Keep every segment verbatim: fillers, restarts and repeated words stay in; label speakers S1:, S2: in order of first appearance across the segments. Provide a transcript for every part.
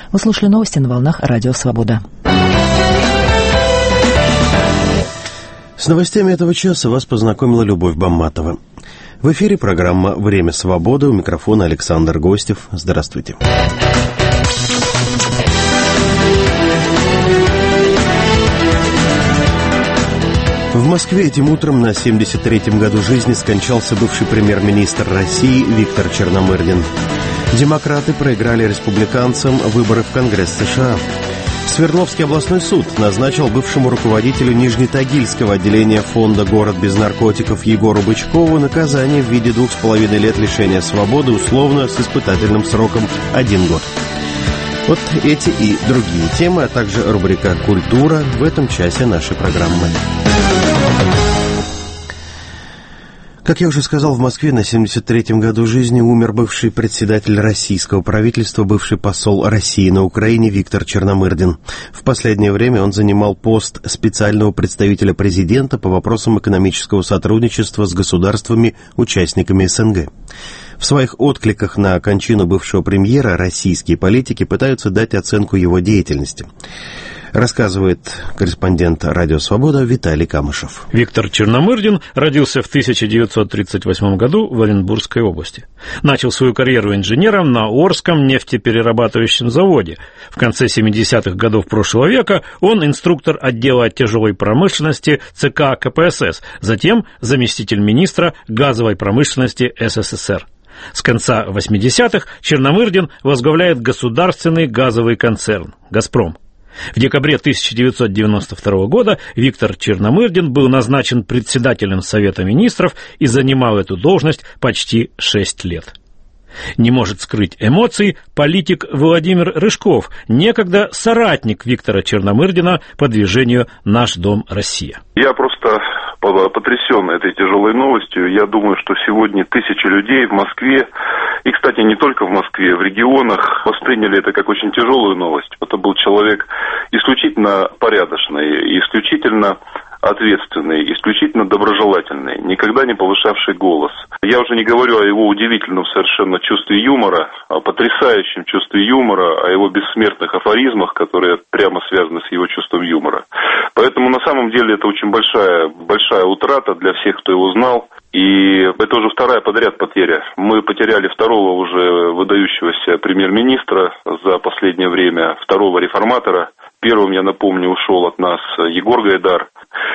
S1: Вы слушали новости на волнах Радио Свобода.
S2: С новостями этого часа вас познакомила Любовь Бамматова. В эфире программа «Время свободы». У микрофона Александр Гостев. Здравствуйте. В Москве этим утром на семьдесят третьем году жизни скончался бывший премьер-министр России Виктор Черномырдин. Демократы проиграли республиканцам выборы в Конгресс США. Свердловский областной суд назначил бывшему руководителю Нижнетагильского отделения фонда «Город без наркотиков» Егору Бычкову наказание в виде двух с половиной лет лишения свободы условно с испытательным сроком один год. Вот эти и другие темы, а также рубрика «Культура» в этом часе нашей программы. Как я уже сказал, в Москве на семьдесят третьем году жизни умер бывший председатель российского правительства, бывший посол России на Украине Виктор Черномырдин. В последнее время он занимал пост специального представителя президента по вопросам экономического сотрудничества с государствами-участниками СНГ. В своих откликах на кончину бывшего премьера российские политики пытаются дать оценку его деятельности. Рассказывает корреспондент «Радио Свобода» Виталий Камышев.
S3: Виктор Черномырдин родился в тысяча девятьсот тридцать восьмом году в Оренбургской области. Начал свою карьеру инженером на Орском нефтеперерабатывающем заводе. В конце семидесятых годов прошлого века он инструктор отдела тяжелой промышленности ЦК КПСС, затем заместитель министра газовой промышленности СССР. С конца восьмидесятых Черномырдин возглавляет государственный газовый концерн «Газпром». В декабре тысяча девятьсот девяносто второго года Виктор Черномырдин был назначен председателем Совета министров и занимал эту должность почти шесть лет. Не может скрыть эмоций политик Владимир Рыжков, некогда соратник Виктора Черномырдина по движению «Наш дом Россия».
S4: Я просто потрясен этой тяжелой новостью. Я думаю, что сегодня тысячи людей в Москве, и, кстати, не только в Москве, в регионах восприняли это как очень тяжелую новость. Это был человек исключительно порядочный, исключительно ответственный, исключительно доброжелательный, никогда не повышавший голос. Я уже не говорю о его удивительном совершенно чувстве юмора, о потрясающем чувстве юмора, о его бессмертных афоризмах, которые прямо связаны с его чувством юмора. Поэтому на самом деле это очень большая, большая утрата для всех, кто его знал. И это уже вторая подряд потеря. Мы потеряли второго уже выдающегося премьер-министра за последнее время, второго реформатора. Первым, я напомню, ушел от нас Егор Гайдар.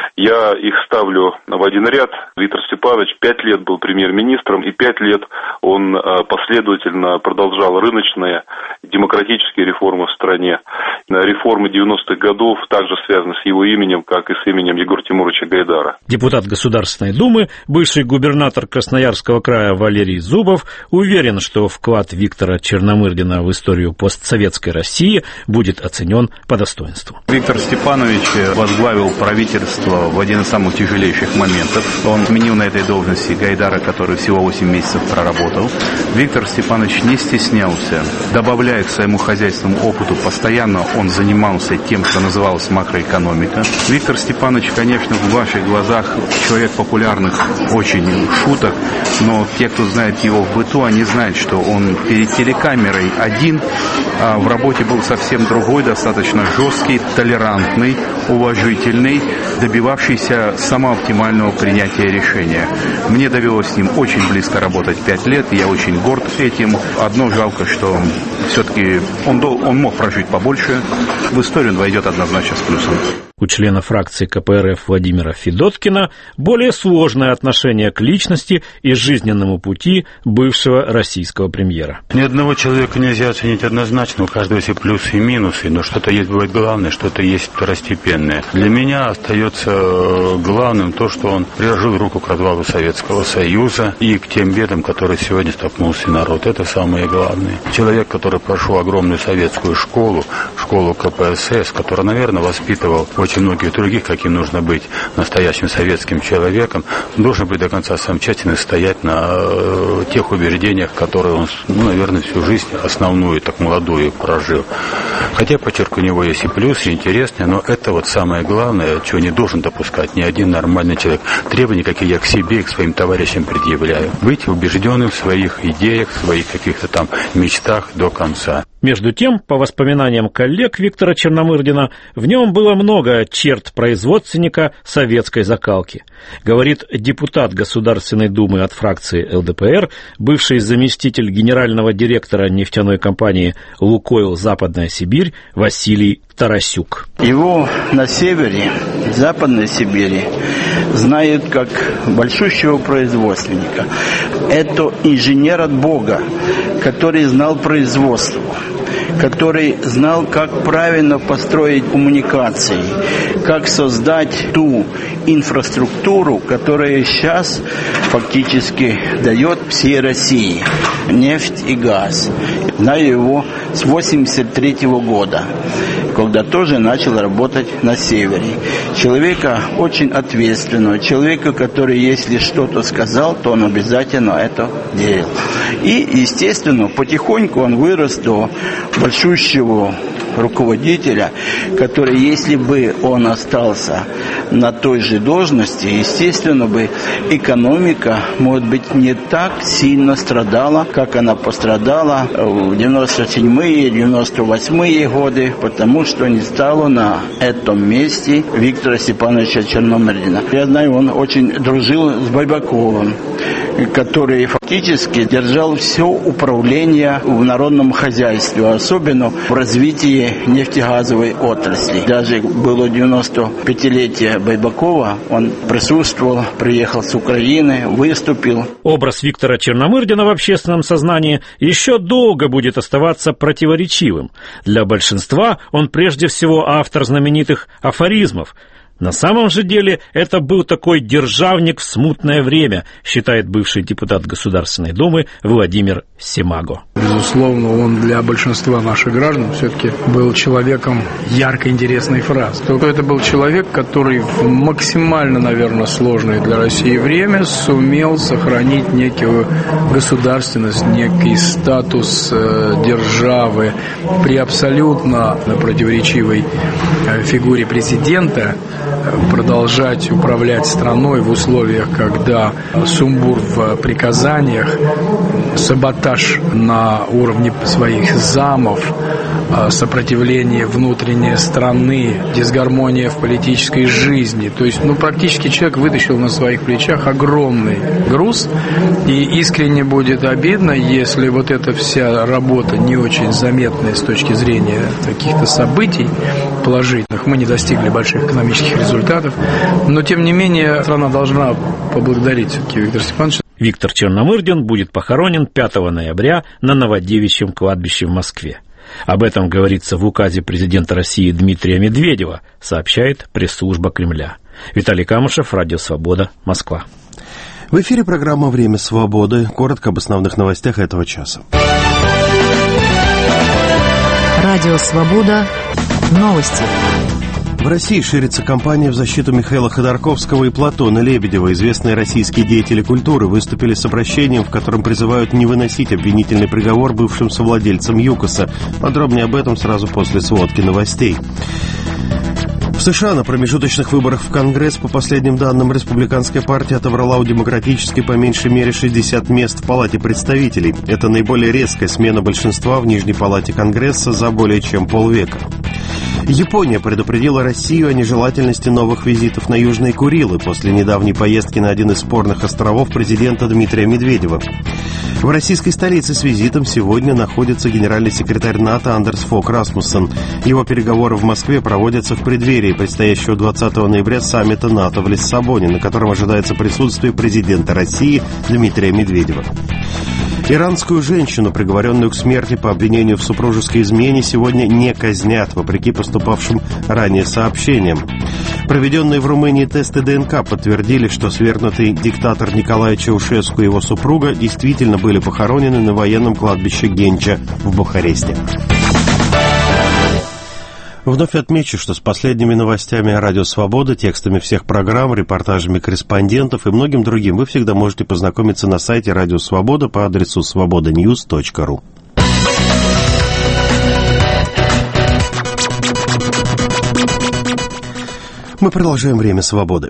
S4: Я их ставлю в один ряд. Виктор Степанович пять лет был премьер-министром, и пять лет он последовательно продолжал рыночные демократические реформы в стране. Реформы девяностых годов также связаны с его именем, как и с именем Егора Тимуровича Гайдара.
S3: Депутат Государственной Думы, бывший губернатор Красноярского края Валерий Зубов уверен, что вклад Виктора Черномырдина в историю постсоветской России будет оценен по достоинству.
S5: Виктор Степанович возглавил правительство в один из самых тяжелейших моментов. Он сменил на этой должности Гайдара, который всего восемь месяцев проработал. Виктор Степанович не стеснялся, добавляя к своему хозяйственному опыту, постоянно он занимался тем, что называлось макроэкономика. Виктор Степанович, конечно, в ваших глазах человек популярных очень шуток, но те, кто знает его в быту, они знают, что он перед телекамерой один, а в работе был совсем другой, достаточно жесткий, толерантный, уважительный, добивавшийся самого оптимального принятия решения. Мне довелось с ним очень близко работать пять лет, и я очень горд этим. Одно жалко, что все-таки он, он мог прожить побольше. В историю он войдет однозначно с плюсом.
S3: У члена фракции КПРФ Владимира Федоткина более сложное отношение к личности и жизненному пути бывшего российского премьера.
S6: Ни одного человека нельзя оценить однозначно, у каждого есть плюсы и минусы, но что-то есть бывает главное, что-то есть второстепенное. Для меня остается главным то, что он приложил руку к развалу Советского Союза и к тем бедам, которые сегодня столкнулся народ. Это самое главное. Человек, который прошел огромную советскую школу, школу КПСС, который, наверное, воспитывал очень многих других, каким нужно быть настоящим советским человеком, должен быть до конца сам тщательно стоять на э, тех убеждениях, которые он, ну, наверное, всю жизнь основную, так молодую, прожил. Хотя, подчеркну, у него есть и плюсы, и интересные, но это вот самое главное, чего не должен допускать ни один нормальный человек. Требования, какие я к себе и к своим товарищам предъявляю. Быть убежденным в своих идеях, в своих каких-то там мечтах до конца.
S3: Между тем, по воспоминаниям коллег Виктора Черномырдина, в нем было много черт производственника советской закалки. Говорит депутат Государственной Думы от фракции эл дэ пэ эр, бывший заместитель генерального директора нефтяной компании «Лукойл Западная Сибирь» Василий Тарасюк.
S7: Его на севере, в Западной Сибири, знают как большущего производственника. Это инженер от Бога, который знал производство, который знал, как правильно построить коммуникации, как создать ту инфраструктуру, которая сейчас фактически дает всей России нефть и газ. Знаю его с восемьдесят третьего года, когда тоже начал работать на севере. Человека очень ответственного, человека, который, если что-то сказал, то он обязательно это делал. И, естественно, потихоньку он вырос до большущего руководителя, который, если бы он остался на той же должности, естественно бы экономика, может быть, не так сильно страдала, как она пострадала в девяносто седьмые, девяносто восьмые годы, потому что не стало на этом месте Виктора Степановича Черномырдина. Я знаю, он очень дружил с Байбаковым, который фактически держал все управление в народном хозяйстве, особенно в развитии нефтегазовой отрасли. Даже было девяносто пятилетие Байбакова, он присутствовал, приехал с Украины, выступил.
S3: Образ Виктора Черномырдина в общественном сознании еще долго будет оставаться противоречивым. Для большинства он прежде всего автор знаменитых афоризмов. На самом же деле это был такой державник в смутное время, считает бывший депутат Государственной Думы Владимир Симаго.
S8: Безусловно, он для большинства наших граждан все-таки был человеком ярко интересной фразы. Это был человек, который в максимально, наверное, сложное для России время сумел сохранить некую государственность, некий статус э, державы при абсолютно противоречивой э, фигуре президента. Продолжать управлять страной в условиях, когда сумбур в приказаниях, саботаж на уровне своих замов, сопротивление внутренней страны, дисгармония в политической жизни. То есть, ну, практически человек вытащил на своих плечах огромный груз, и искренне будет обидно, если вот эта вся работа не очень заметная с точки зрения каких-то событий положительных, мы не достигли больших экономических результатов, но, тем не менее, страна должна поблагодарить все-таки Виктора Степановича.
S3: Виктор Черномырдин будет похоронен пятого ноября на Новодевичьем кладбище в Москве. Об этом говорится в указе президента России Дмитрия Медведева, сообщает пресс-служба Кремля. Виталий Камышев, Радио Свобода, Москва.
S2: В эфире программа «Время свободы». Коротко об основных новостях этого часа.
S1: Радио Свобода. Новости.
S2: В России ширится кампания в защиту Михаила Ходорковского и Платона Лебедева. Известные российские деятели культуры выступили с обращением, в котором призывают не выносить обвинительный приговор бывшим совладельцам ЮКОСа. Подробнее об этом сразу после сводки новостей. В США на промежуточных выборах в Конгресс, по последним данным, республиканская партия отобрала у демократической по меньшей мере шестьдесят мест в Палате представителей. Это наиболее резкая смена большинства в Нижней Палате Конгресса за более чем полвека. Япония предупредила Россию о нежелательности новых визитов на Южные Курилы после недавней поездки на один из спорных островов президента Дмитрия Медведева. В российской столице с визитом сегодня находится генеральный секретарь НАТО Андерс Фог Расмуссен. Его переговоры в Москве проводятся в преддверии предстоящего двадцатого ноября саммита НАТО в Лиссабоне, на котором ожидается присутствие президента России Дмитрия Медведева. Иранскую женщину, приговоренную к смерти по обвинению в супружеской измене, сегодня не казнят, вопреки поступавшим ранее сообщениям. Проведенные в Румынии тесты ДНК подтвердили, что свергнутый диктатор Николай Чаушеску и его супруга действительно были похоронены на военном кладбище Генча в Бухаресте. Вновь отмечу, что с последними новостями о Радио Свобода, текстами всех программ, репортажами корреспондентов и многим другим вы всегда можете познакомиться на сайте Радио Свобода по адресу свобода ньюс точка ру. Мы продолжаем «Время свободы».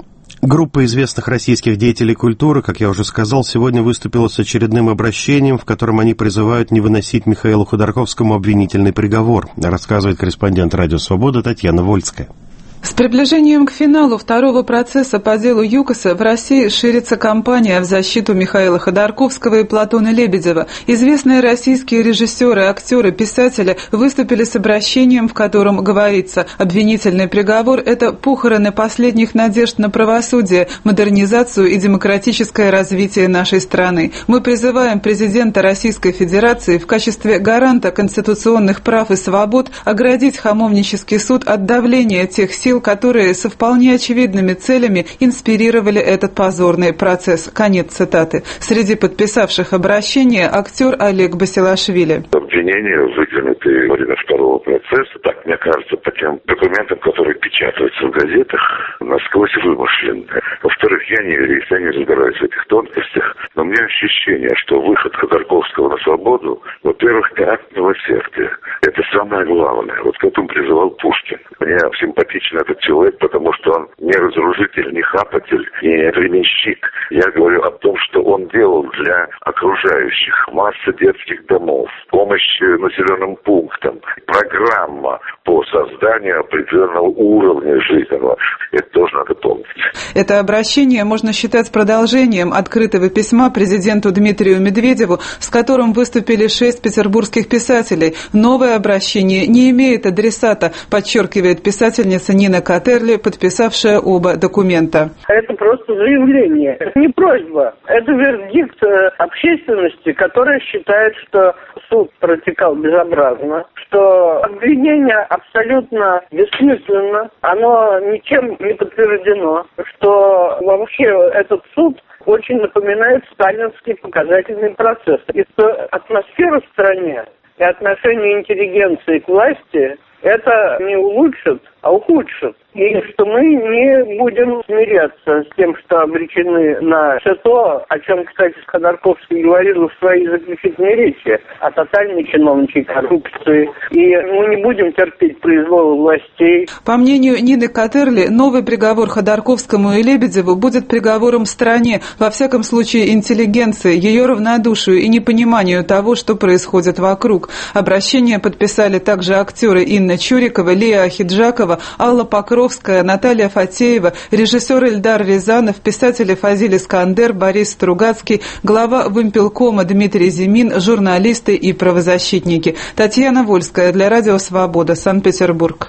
S2: Группа известных российских деятелей культуры, как я уже сказал, сегодня выступила с очередным обращением, в котором они призывают не выносить Михаилу Ходорковскому обвинительный приговор, рассказывает корреспондент «Радио Свобода» Татьяна Вольская.
S9: С приближением к финалу второго процесса по делу ЮКОСа в России ширится кампания в защиту Михаила Ходорковского и Платона Лебедева. Известные российские режиссеры, актеры, писатели выступили с обращением, в котором говорится: обвинительный приговор – это похороны последних надежд на правосудие, модернизацию и демократическое развитие нашей страны. Мы призываем президента Российской Федерации в качестве гаранта конституционных прав и свобод оградить Хамовнический суд от давления тех сил, которые со вполне очевидными целями инспирировали этот позорный процесс. Конец цитаты. Среди подписавших обращение актер Олег Басилашвили.
S10: Обвинения, выдвинутые во время второго процесса, так мне кажется, по тем документам, которые печатаются в газетах, насквозь вымышленные. Во-вторых, я не юрист, я не разбираюсь в этих тонкостях, но у меня ощущение, что выход Ходорковского на свободу, во-первых, акт милосердия. Это самое главное. Вот к этому призывал Пушкин. Мне симпатичен этот человек, потому что он не разрушитель, не хапатель, не временщик. Я говорю о том, что он делал для окружающих. Масса детских домов, помощь населенным пунктам, программа по созданию определенного уровня жизненного. Это тоже надо помнить.
S9: Это обращение можно считать продолжением открытого письма президенту Дмитрию Медведеву, с которым выступили шесть петербургских писателей. Новое обращение не имеет адресата, подчеркивает писательница Нина Катерли, подписавшая оба документа.
S11: Это просто заявление, это не просьба, это вердикт общественности, которая считает, что суд протекал безобразно, что обвинение абсолютно бессмысленно, оно ничем не подтверждено, что вообще этот суд очень напоминает сталинский показательный процесс. И что атмосфера в стране и отношение интеллигенции к власти это не улучшит, а ухудшит. И что мы не будем смиряться с тем, что обречены на все то, о чем, кстати, Ходорковский говорил в своей заключительной речи, о тотальной чиновничьей коррупции. И мы не будем терпеть произвола властей.
S9: По мнению Нины Катерли, новый приговор Ходорковскому и Лебедеву будет приговором стране, во всяком случае интеллигенции, ее равнодушию и непониманию того, что происходит вокруг. Обращение подписали также актеры Инна Чурикова, Лия Ахиджакова, Алла Покровская, Наталья Фатеева, режиссер Эльдар Рязанов, писатели Фазиль Искандер, Борис Стругацкий, глава Вымпелкома Дмитрий Зимин, журналисты и правозащитники. Татьяна Вольская для Радио Свобода, Санкт-Петербург.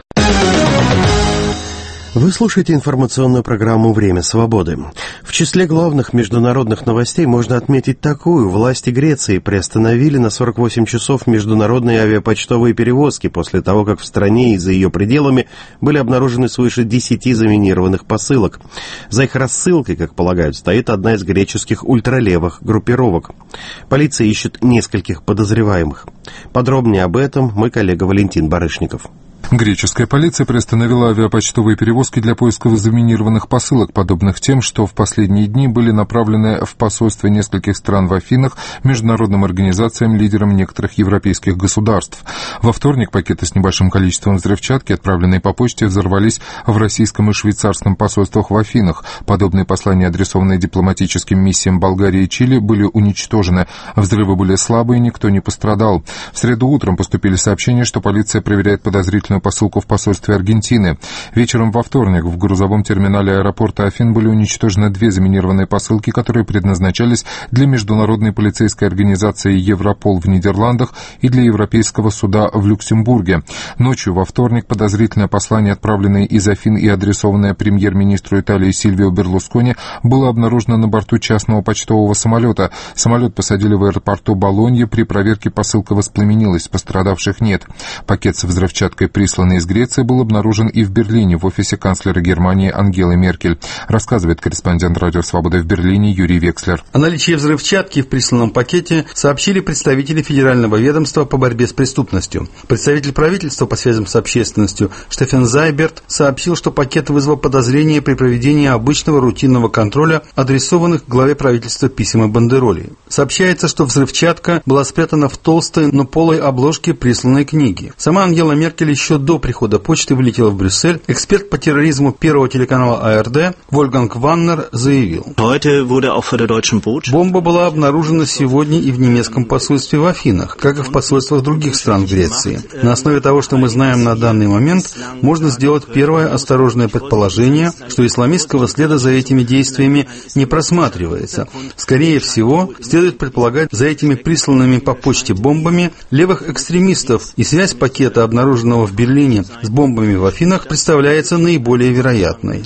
S2: Вы слушаете информационную программу «Время свободы». В числе главных международных новостей можно отметить такую. Власти Греции приостановили на сорок восемь часов международные авиапочтовые перевозки после того, как в стране и за ее пределами были обнаружены свыше десяти заминированных посылок. За их рассылкой, как полагают, стоит одна из греческих ультралевых группировок. Полиция ищет нескольких подозреваемых. Подробнее об этом мой коллега Валентин Барышников.
S12: Греческая полиция приостановила авиапочтовые перевозки для поисков заминированных посылок, подобных тем, что в последние дни были направлены в посольства нескольких стран в Афинах международным организациям, лидерам некоторых европейских государств. Во вторник пакеты с небольшим количеством взрывчатки, отправленные по почте, взорвались в российском и швейцарском посольствах в Афинах. Подобные послания, адресованные дипломатическим миссиям Болгарии и Чили, были уничтожены. Взрывы были слабые, никто не пострадал. В среду утром поступили сообщения, что полиция проверяет подозрительную посылку в посольстве Аргентины. Вечером во вторник в грузовом терминале аэропорта Афин были уничтожены две заминированные посылки, которые предназначались для международной полицейской организации Европол в Нидерландах и для Европейского суда в Люксембурге. Ночью во вторник подозрительное послание, отправленное из Афин и адресованное премьер-министру Италии Сильвио Берлускони, было обнаружено на борту частного почтового самолета. Самолет посадили в аэропорту Болоньи. При проверке посылка воспламенилась, пострадавших нет. Пакет с взрывчаткой, присланный из Греции, был обнаружен и в Берлине, в офисе канцлера Германии Ангелы Меркель, рассказывает корреспондент Радио Свобода в Берлине Юрий Векслер.
S13: О наличии взрывчатки в присланном пакете сообщили представители Федерального ведомства по борьбе с преступностью. Представитель правительства по связям с общественностью Штефан Зайберт сообщил, что пакет вызвал подозрения при проведении обычного рутинного контроля адресованных главе правительства писем и бандеролей. Сообщается, что взрывчатка была спрятана в толстой, но полой обложке присланной книги. Сама Ангела Меркель еще еще до прихода почты влетела в Брюссель, эксперт по терроризму первого телеканала А Эр Дэ Вольфганг Ваннер заявил: бомба была обнаружена сегодня и в немецком посольстве в Афинах, как и в посольствах других стран в Греции. На основе того, что мы знаем на данный момент, можно сделать первое осторожное предположение, что исламистского следа за этими действиями не просматривается. Скорее всего, следует предполагать, за этими присланными по почте бомбами левых экстремистов, и связь пакета, обнаруженного в Берлине, с бомбами в Афинах, представляется наиболее вероятной.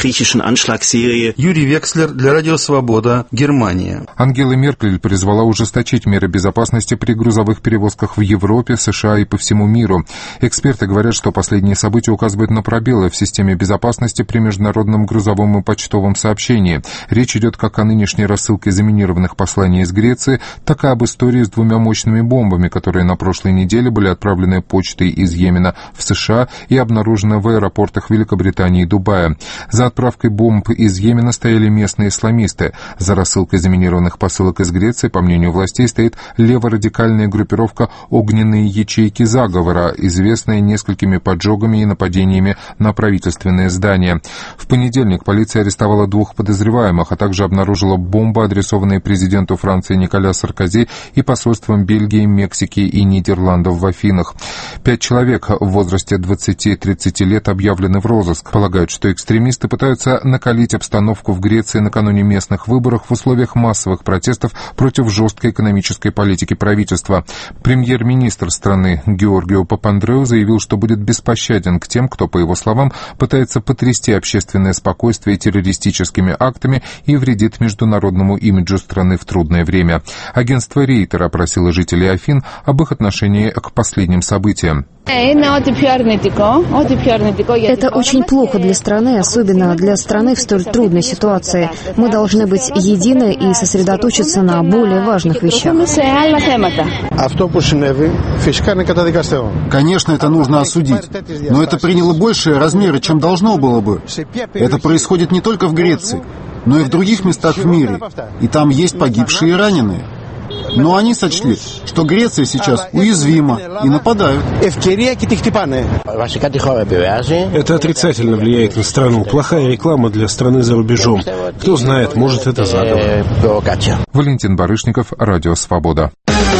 S13: Юрий Векслер для Радио Свобода, Германия.
S12: Ангела Меркель призвала ужесточить меры безопасности при грузовых перевозках в Европе, США и по всему миру. Эксперты говорят, что последние события указывают на пробелы в системе безопасности при международном грузовом и почтовом сообщении. Речь идет как о нынешней рассылке заминированных посланий из Греции, так и об истории с двумя мощными бомбами, которые на прошлой неделе были отправлены почтой из Йемена в США и обнаружены в аэропортах Великобритании и Дубая. За отправкой бомб из Йемена стояли местные исламисты. За рассылкой заминированных посылок из Греции, по мнению властей, стоит леворадикальная группировка «Огненные ячейки заговора», известная несколькими поджогами и нападениями на правительственные здания. В понедельник полиция арестовала двух подозреваемых, а также обнаружила бомбы, адресованные президенту Франции Николя Саркози и посольствам Бельгии, Мексики и Нидерландов в Афинах. Пять человек в возрасте двадцати-тридцати лет объявлены в розыск. Полагают, что экстремисты пытаются накалить обстановку в Греции накануне местных выборов в условиях массовых протестов против жесткой экономической политики правительства. Премьер-министр страны Георгио Папандреу заявил, что будет беспощаден к тем, кто, по его словам, пытается потрясти общественное спокойствие террористическими актами и вредит международному имиджу страны в трудное время. Агентство Рейтер опросило жителей Афин об их отношении к последним событиям.
S14: Это очень плохо для страны, особенно для страны в столь трудной ситуации. Мы должны быть едины и сосредоточиться на более важных вещах.
S15: Конечно, это нужно осудить, но это приняло большие размеры, чем должно было бы. Это происходит не только в Греции, но и в других местах в мире, и там есть погибшие и раненые. Но они сочли, что Греция сейчас уязвима и нападают.
S16: Это отрицательно влияет на страну. Плохая реклама для страны за рубежом. Кто знает, может, это заговор.
S12: Валентин Барышников, Радио Свобода.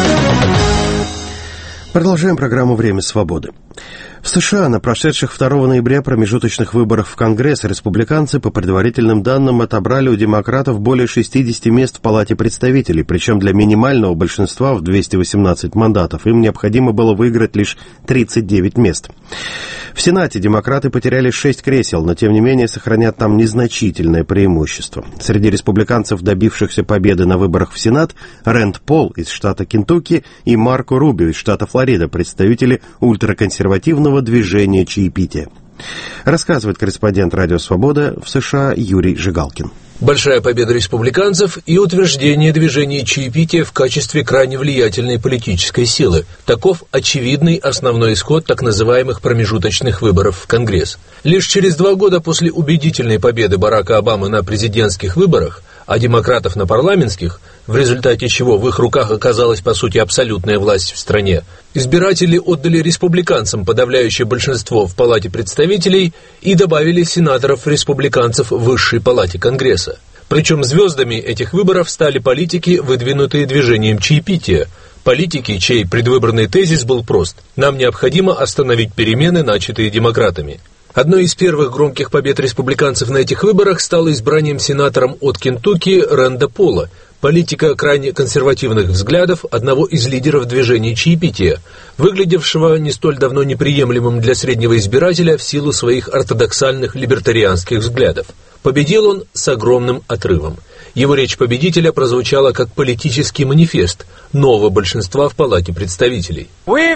S2: Продолжаем программу «Время свободы». В США на прошедших второго ноября промежуточных выборах в Конгресс республиканцы, по предварительным данным, отобрали у демократов более шестидесяти мест в Палате представителей, причем для минимального большинства в двести восемнадцать мандатов им необходимо было выиграть лишь тридцать девять мест. В Сенате демократы потеряли шесть кресел, но тем не менее сохранят там незначительное преимущество. Среди республиканцев, добившихся победы на выборах в Сенат, Рэнд Пол из штата Кентукки и Марко Рубио из штата Флорида, представители ультраконсервативного движения чаепития. Рассказывает корреспондент «Радио Свобода» в США Юрий Жигалкин.
S17: Большая победа республиканцев и утверждение движения чаепития в качестве крайне влиятельной политической силы. Таков очевидный основной исход так называемых промежуточных выборов в Конгресс. Лишь через два года после убедительной победы Барака Обамы на президентских выборах, а демократов на парламентских, в результате чего в их руках оказалась по сути абсолютная власть в стране, избиратели отдали республиканцам подавляющее большинство в Палате представителей и добавили сенаторов-республиканцев в Высшей Палате Конгресса. Причем звездами этих выборов стали политики, выдвинутые движением чаепития. Политики, чей предвыборный тезис был прост: нам необходимо остановить перемены, начатые демократами. Одной из первых громких побед республиканцев на этих выборах стало избранием сенатором от Кентукки Рэнда Пола, политика крайне консервативных взглядов, одного из лидеров движения чаепития, выглядевшего не столь давно неприемлемым для среднего избирателя в силу своих ортодоксальных либертарианских взглядов. Победил он с огромным отрывом. Его речь победителя прозвучала как политический манифест нового большинства в Палате представителей. Мы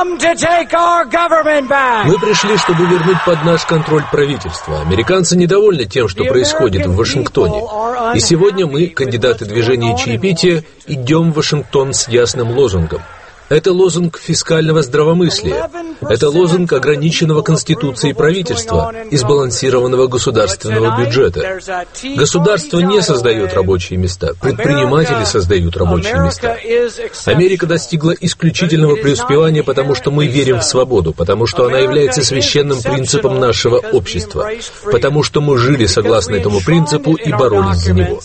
S17: пришли, чтобы вернуть под наш контроль правительство. Американцы недовольны тем, что происходит в Вашингтоне. И сегодня мы, кандидаты движения чаепития, идем в Вашингтон с ясным лозунгом. Это лозунг фискального здравомыслия. Это лозунг ограниченного Конституцией правительства и сбалансированного государственного бюджета. Государство не создает рабочие места, предприниматели создают рабочие места. Америка достигла исключительного преуспевания, потому что мы верим в свободу, потому что она является священным принципом нашего общества, потому что мы жили согласно этому принципу и боролись за него.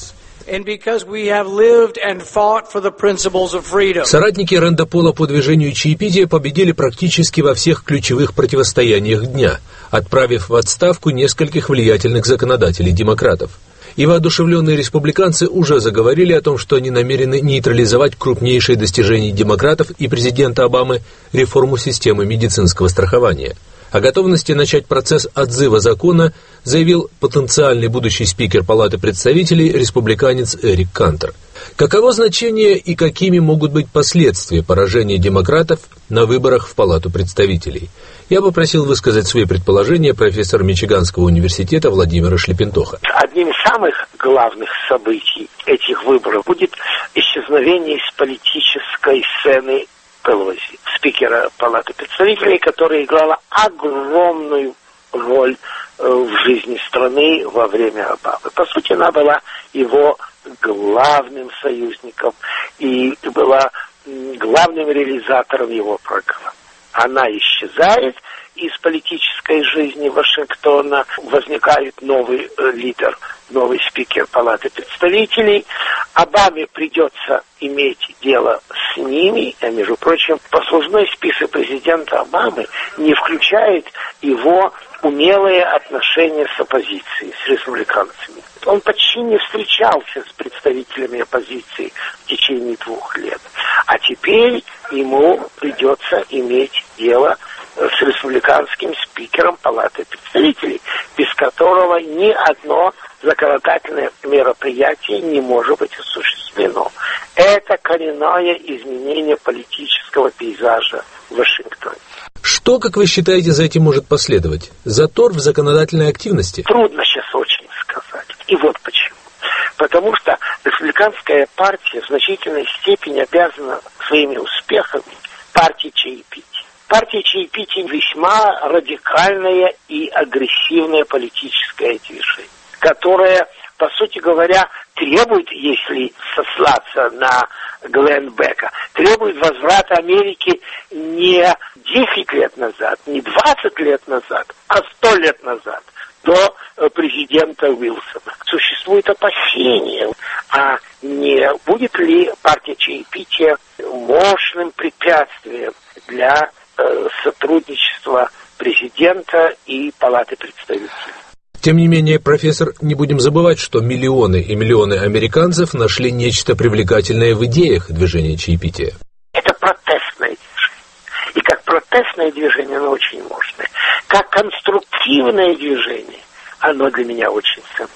S17: Соратники Рэнда Пола по движению чаепития победили практически во всех ключевых противостояниях дня, отправив в отставку нескольких влиятельных законодателей-демократов. И воодушевленные республиканцы уже заговорили о том, что они намерены нейтрализовать крупнейшие достижения демократов и президента Обамы – реформу системы медицинского страхования. О готовности начать процесс отзыва закона заявил потенциальный будущий спикер Палаты представителей, республиканец Эрик Кантер. Каково значение и какими могут быть последствия поражения демократов на выборах в Палату представителей? Я попросил высказать свои предположения профессора Мичиганского университета Владимира Шлепентоха.
S18: Одним из самых главных событий этих выборов будет исчезновение из политической сцены Пелоси, спикера Палаты представителей, которая играла огромную роль в жизни страны во время Обамы. По сути, она была его главным союзником и была главным реализатором его программ. Она исчезает из политической жизни Вашингтона, возникает новый э, лидер, новый спикер Палаты представителей. Обаме придется иметь дело с ними, а между прочим, послужной список президента Обамы не включает его умелые отношения с оппозицией, с республиканцами. Он почти не встречался с представителями оппозиции в течение двух лет. А теперь ему придется иметь дело с республиканским спикером Палаты представителей, без которого ни одно законодательное мероприятие не может быть осуществлено. Это коренное изменение политического пейзажа в Вашингтоне.
S17: Что, как вы считаете, за этим может последовать? Затор в законодательной активности?
S18: Трудно сейчас очень сказать. И вот почему. Потому что республиканская партия в значительной степени обязана своими успехами партии чаепития. Партия чаепития весьма радикальное и агрессивное политическое движение, которое, по сути говоря, требует, если сослаться на Глен Бека, требует возврата Америки не десять лет назад, не двадцать лет назад, а сто лет назад, до президента Уилсона. Существует опасение, а не будет ли партия чаепития мощным препятствием для э, сотрудничества президента и Палаты представителей.
S17: Тем не менее, профессор, не будем забывать, что миллионы и миллионы американцев нашли нечто привлекательное в идеях движения чаепития.
S18: Это протестное движение. И как протестное движение оно очень мощное. Как конструктивное движение оно для меня очень сомнительно.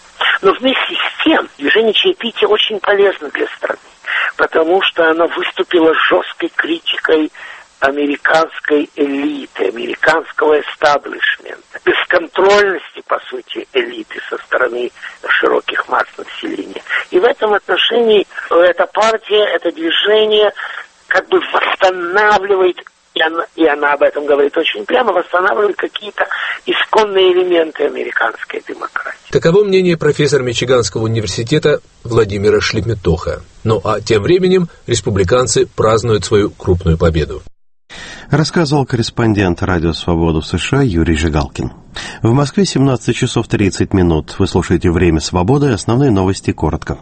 S18: Но вместе с тем движение чаепития очень полезно для страны, потому что оно выступило жесткой критикой американской элиты, американского эстаблишмента, бесконтрольности, по сути, элиты со стороны широких масс населения. И в этом отношении эта партия, это движение как бы восстанавливает, и она, и она об этом говорит очень прямо, восстанавливает какие-то исконные элементы американской демократии.
S17: Таково мнение профессора Мичиганского университета Владимира Шлепентоха. Ну а тем временем республиканцы празднуют свою крупную победу.
S2: Рассказывал корреспондент Радио Свобода в США Юрий Жигалкин. В Москве семнадцать часов тридцать минут. Вы слушаете «Время свободы». Основные новости коротко.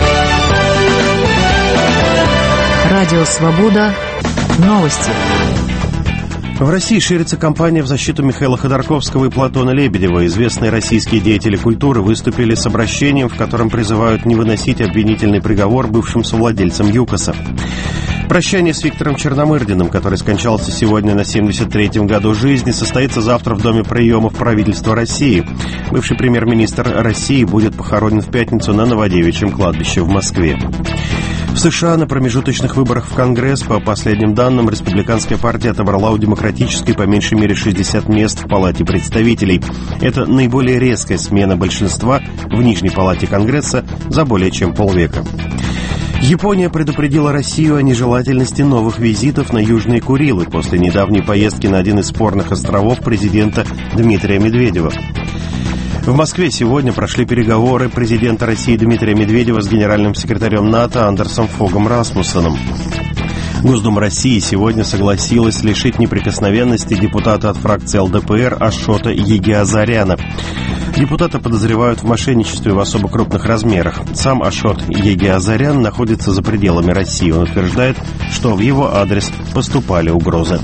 S1: Радио Свобода. Новости.
S2: В России ширится кампания в защиту Михаила Ходорковского и Платона Лебедева. Известные российские деятели культуры выступили с обращением, в котором призывают не выносить обвинительный приговор бывшим совладельцам ЮКОСа. Прощание с Виктором Черномырдиным, который скончался сегодня на семьдесят третьем году жизни, состоится завтра в Доме приемов правительства России. Бывший премьер-министр России будет похоронен в пятницу на Новодевичьем кладбище в Москве. В США на промежуточных выборах в Конгресс, по последним данным, республиканская партия отобрала у демократической по меньшей мере шестьдесят мест в Палате представителей. Это наиболее резкая смена большинства в Нижней Палате Конгресса за более чем полвека. Япония предупредила Россию о нежелательности новых визитов на Южные Курилы после недавней поездки на один из спорных островов президента Дмитрия Медведева. В Москве сегодня прошли переговоры президента России Дмитрия Медведева с генеральным секретарем НАТО Андерсом Фогом Расмуссеном. Госдума России сегодня согласилась лишить неприкосновенности депутата от фракции эл дэ пэ эр Ашота Егиазаряна. Депутата подозревают в мошенничестве в особо крупных размерах. Сам Ашот Егиазарян находится за пределами России. Он утверждает, что в его адрес поступали угрозы.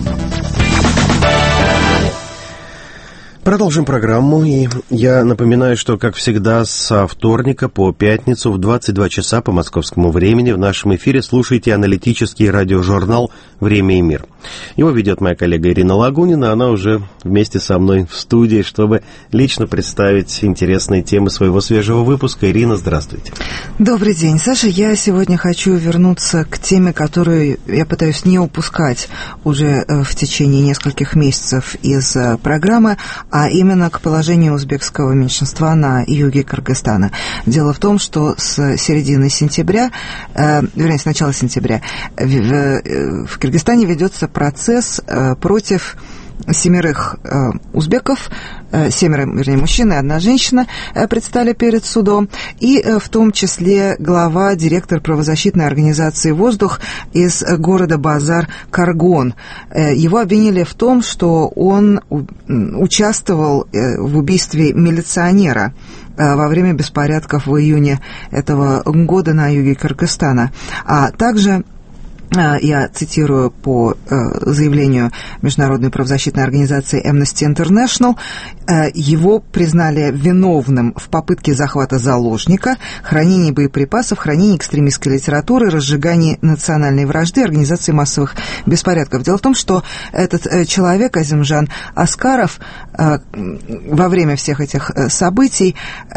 S2: Продолжим программу, и я напоминаю, что, как всегда, со вторника по пятницу в двадцать два часа по московскому времени в нашем эфире слушайте аналитический радиожурнал «Время и мир». Его ведет моя коллега Ирина Лагунина, она уже вместе со мной в студии, чтобы лично представить интересные темы своего свежего выпуска. Ирина, здравствуйте.
S19: Добрый день, Саша. Я сегодня хочу вернуться к теме, которую я пытаюсь не упускать уже в течение нескольких месяцев из программы, а именно к положению узбекского меньшинства на юге Кыргызстана. Дело в том, что с середины сентября, э, вернее, с начала сентября в, в, в Кыргызстане ведется процесс э, против семерых э, узбеков, э, семеро, вернее, мужчин и одна женщина э, предстали перед судом, и э, в том числе глава, директор правозащитной организации «Воздух» из э, города Базар-Каргон. Э, его обвинили в том, что он у, участвовал э, в убийстве милиционера э, во время беспорядков в июне этого года на юге Кыргызстана, а также... Я цитирую по заявлению Международной правозащитной организации Amnesty International, его признали виновным в попытке захвата заложника, хранении боеприпасов, хранении экстремистской литературы, разжигании национальной вражды, организации массовых беспорядков. Дело в том, что этот человек, Азимжан Аскаров, во время всех этих событий,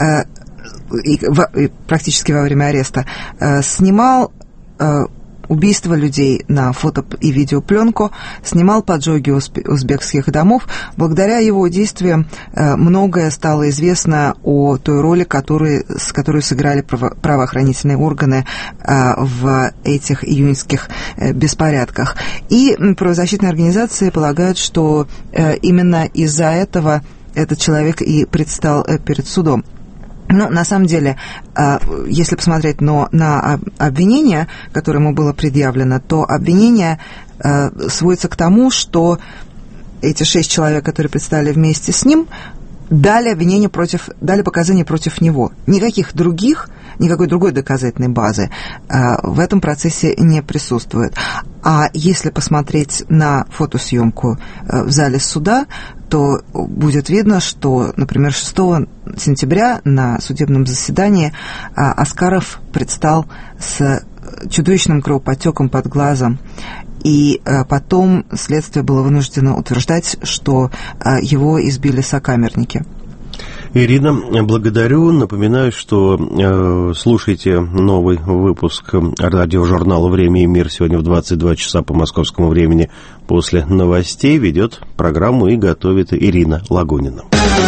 S19: практически во время ареста, снимал убийство людей на фото- и видеопленку, снимал поджоги узбекских домов. Благодаря его действиям многое стало известно о той роли, которую, с которой сыграли право- правоохранительные органы в этих июньских беспорядках. И правозащитные организации полагают, что именно из-за этого этот человек и предстал перед судом. Ну, на самом деле, если посмотреть но на обвинение, которое ему было предъявлено, то обвинение сводится к тому, что эти шесть человек, которые предстали вместе с ним, дали обвинение против, дали показания против него. Никаких других, никакой другой доказательной базы в этом процессе не присутствует. А если посмотреть на фотосъемку в зале суда, то будет видно, что, например, шестого сентября на судебном заседании Аскаров предстал с чудовищным кровоподтеком под глазом. И потом следствие было вынуждено утверждать, что его избили сокамерники.
S2: Ирина, благодарю. Напоминаю, что э, слушайте новый выпуск радиожурнала «Время и мир» сегодня в двадцать два часа по московскому времени после новостей. Ведет программу и готовит Ирина Лагунина.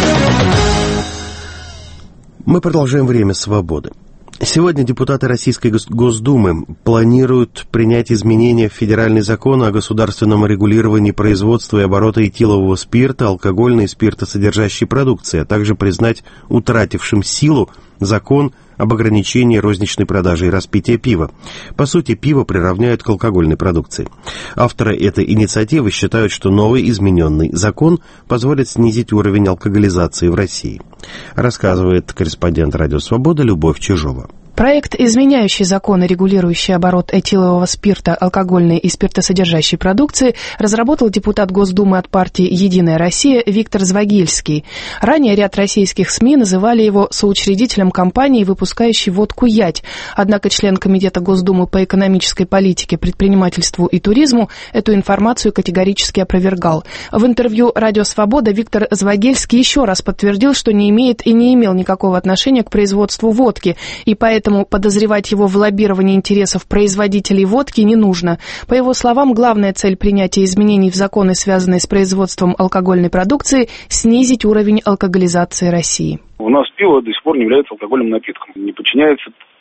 S2: Мы продолжаем «Время свободы». Сегодня депутаты Российской Госдумы планируют принять изменения в федеральный закон о государственном регулировании производства и оборота этилового спирта, алкогольной и спиртосодержащей продукции, а также признать утратившим силу закон об ограничении розничной продажи и распития пива. По сути, пиво приравняют к алкогольной продукции. Авторы этой инициативы считают, что новый измененный закон позволит снизить уровень алкоголизации в России. Рассказывает корреспондент «Радио Свобода» Любовь Чижова.
S20: Проект, изменяющий законы, регулирующие оборот этилового спирта, алкогольной и спиртосодержащей продукции, разработал депутат Госдумы от партии «Единая Россия» Виктор Звагильский. Ранее ряд российских СМИ называли его соучредителем компании, выпускающей водку «Ять». Однако член Комитета Госдумы по экономической политике, предпринимательству и туризму эту информацию категорически опровергал. В интервью «Радио Свобода» Виктор Звагильский еще раз подтвердил, что не имеет и не имел никакого отношения к производству водки, и поэтому Поэтому подозревать его в лоббировании интересов производителей водки не нужно. По его словам, главная цель принятия изменений в законы, связанные с производством алкогольной продукции, снизить уровень алкоголизации России.
S21: У нас пиво до сих пор не является алкогольным напитком. Не подчиняется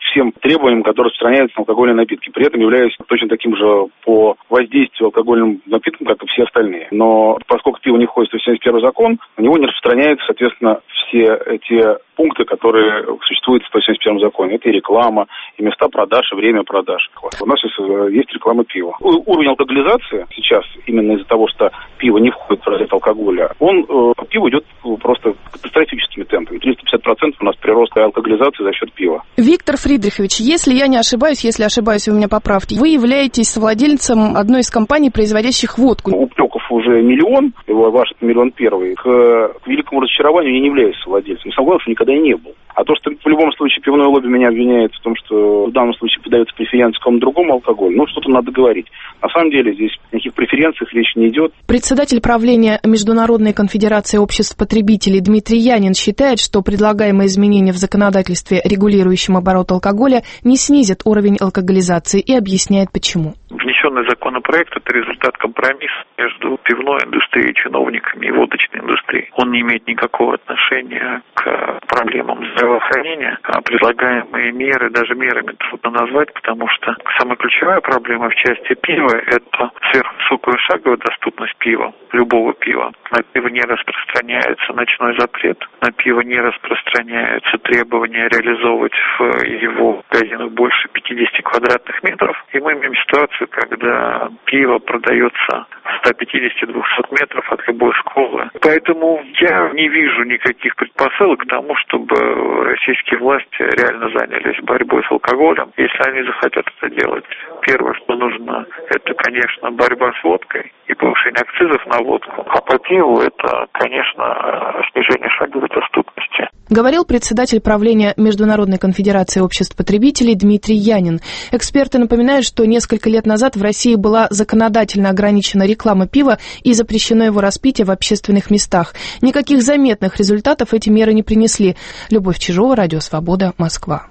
S21: всем требованиям, которые распространяются на алкогольные напитки. При этом являюсь точно таким же по воздействию алкогольным напиткам, как и все остальные. Но поскольку пиво не входит в сто семьдесят первый закон, на него не распространяются, соответственно, все эти пункты, которые существуют в сто семьдесят первом законе. Это и реклама, и места продаж, и время продаж. У нас есть реклама пива. Уровень алкоголизации сейчас, именно из-за того, что пиво не входит в разряд алкоголя, он, пиво идет просто катастрофическими темпами. триста пятьдесят процентов у нас прирост алкоголизации за счет пива.
S20: Виктор Фридрихович, если я не ошибаюсь, если ошибаюсь, вы меня поправьте, вы являетесь совладельцем одной из компаний, производящих водку.
S21: У Плеков уже миллион, его ваш миллион первый. К, к великому разочарованию я не являюсь совладельцем. Самое главное, что никогда и не был. А то, что в любом случае пивное лобби меня обвиняет в том, что в данном случае подается преференция какому-то другому алкоголю, ну, что-то надо говорить. На самом деле здесь о никаких преференциях речь не идет.
S20: Председатель правления Международной конфедерации обществ потребителей Дмитрий Янин считает, что предлагаемые изменения в законодательстве, регулирующем оборот алкоголя, не снизят уровень алкоголизации, и объясняет, почему.
S22: Внесенный законопроект – это результат компромисса между пивной индустрией, чиновниками и водочной индустрией. Он не имеет никакого отношения к проблемам здравоохранения. А предлагаемые меры, даже мерами трудно назвать, потому что самая ключевая проблема в части пива – это сверхвысокая шаговая доступность пива, любого пива. На пиво не распространяется ночной запрет, на пиво не распространяются требования реализовывать в его магазинах больше пятьдесят квадратных метров. И мы имеем ситуацию, когда пиво продается в ста пятидесяти — двухстах метров от любой школы. Поэтому я не вижу никаких предпосылок к тому, чтобы российские власти реально занялись борьбой с алкоголем, если они захотят это делать. Первое, что нужно, это, конечно, борьба с водкой и повышение акцизов на водку. А по пиву это, конечно, снижение шаговой доступности.
S20: Говорил председатель правления Международной конфедерации обществ потребителей Дмитрий Янин. Эксперты напоминают, что несколько лет назад в России была законодательно ограничена реклама пива и запрещено его распитие в общественных местах. Никаких заметных результатов эти меры не принесли. Любовь Чижова, Радио Свобода, Москва.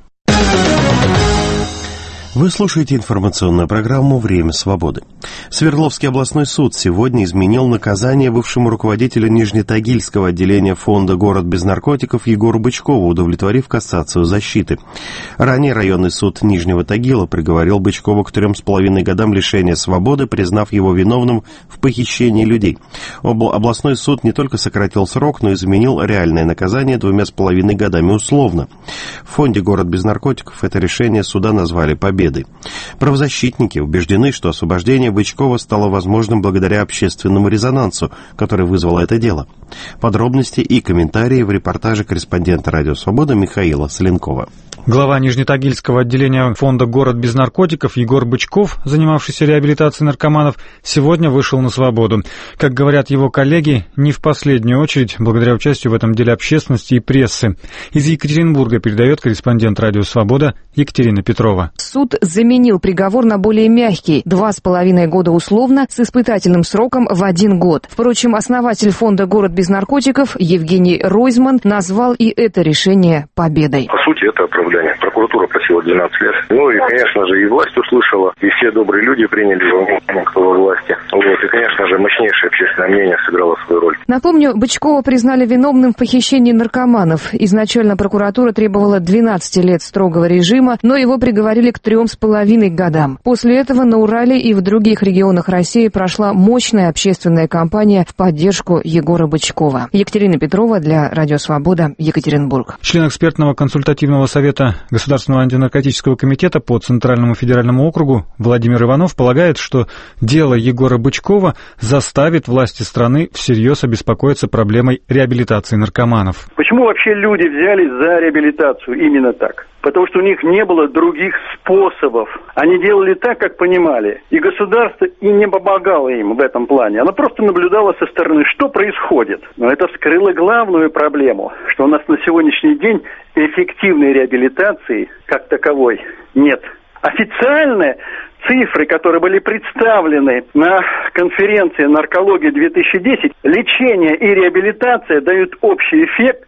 S2: Вы слушаете информационную программу «Время свободы». Свердловский областной суд сегодня изменил наказание бывшему руководителю Нижнетагильского отделения фонда «Город без наркотиков» Егору Бычкову, удовлетворив кассацию защиты. Ранее районный суд Нижнего Тагила приговорил Бычкову к трем с половиной годам лишения свободы, признав его виновным в похищении людей. Областной суд не только сократил срок, но и изменил реальное наказание двумя с половиной годами условно. В фонде «Город без наркотиков» это решение суда назвали победой. Правозащитники убеждены, что освобождение Бычкова стало возможным благодаря общественному резонансу, который вызвало это дело. Подробности и комментарии в репортаже корреспондента «Радио Свобода» Михаила Соленкова.
S23: Глава Нижнетагильского отделения фонда «Город без наркотиков» Егор Бычков, занимавшийся реабилитацией наркоманов, сегодня вышел на свободу. Как говорят его коллеги, не в последнюю очередь благодаря участию в этом деле общественности и прессы. Из Екатеринбурга передает корреспондент «Радио Свобода» Екатерина Петрова.
S24: Суд заменил приговор на более мягкий – два с половиной года условно с испытательным сроком в один год. Впрочем, основатель фонда «Город без наркотиков» Евгений Ройзман назвал и это решение победой.
S10: По сути, это оправдание. Прокуратура просила двенадцать лет. Ну и, конечно же, и власть услышала, и все добрые люди приняли во внимание, кто во власти. Вот, и, конечно же, мощнейшее общественное мнение сыграло свою роль.
S24: Напомню, Бычкова признали виновным в похищении наркоманов. Изначально прокуратура требовала двенадцать лет строгого режима, но его приговорили к трем с половиной годам. После этого на Урале и в других регионах России прошла мощная общественная кампания в поддержку Егора Бычкова. Екатерина Петрова для Радио Свобода, Екатеринбург.
S23: Член экспертного консультативного совета Государственного антинаркотического комитета по Центральному федеральному округу Владимир Иванов полагает, что дело Егора Бычкова заставит власти страны всерьез обеспокоиться проблемой реабилитации наркоманов.
S25: Почему вообще люди взялись за реабилитацию именно так? Потому что у них не было других способов. Они делали так, как понимали. И государство и не помогало им в этом плане. Оно просто наблюдало со стороны, что происходит. Но это вскрыло главную проблему, что у нас на сегодняшний день эффективной реабилитации как таковой нет. Официальные цифры, которые были представлены на конференции «Наркология-две тысячи десять», лечение и реабилитация дают общий эффект